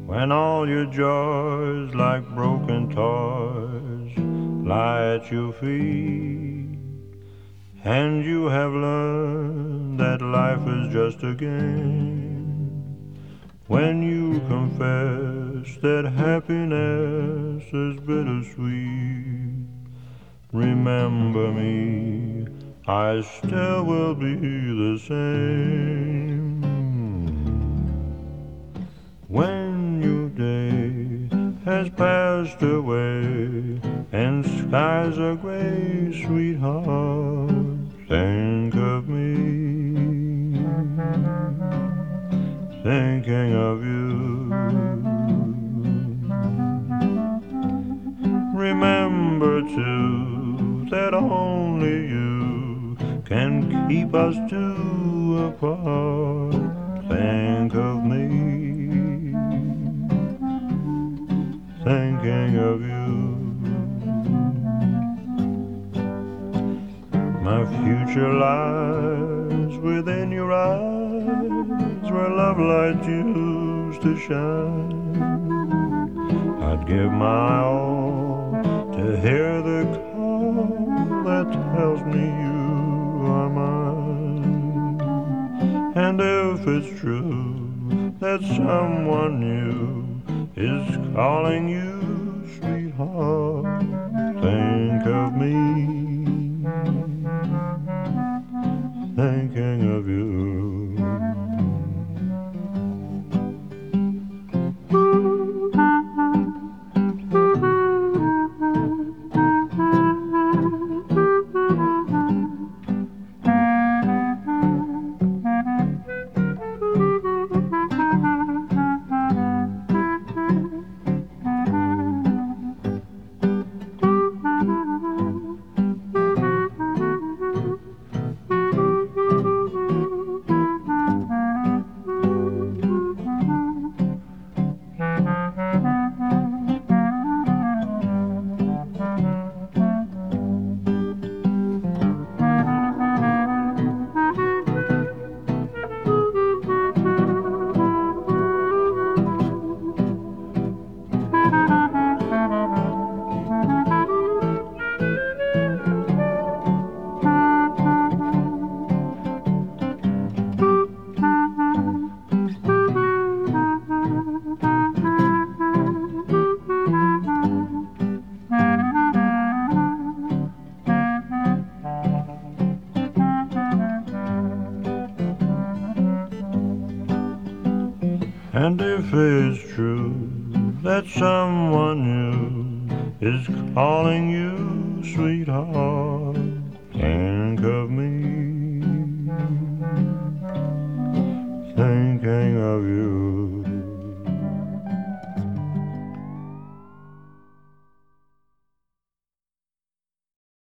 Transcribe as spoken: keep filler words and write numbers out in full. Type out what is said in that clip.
When all your joys like broken toys lie at your feet, and you have learned that life is just a game. When you confess that happiness is bittersweet, remember me, I still will be the same. When your day has passed away and skies are gray, sweetheart, think of me, thinking of you. Remember too that only you can keep us two apart. Think of me, thinking of you. My future lies within your eyes, where love light used to shine. I'd give my all to hear the call that tells me you are mine. And if it's true that someone new is calling you, sweetheart, think of me, thinking of you. And if it's true that someone new is calling you, sweetheart, think of me,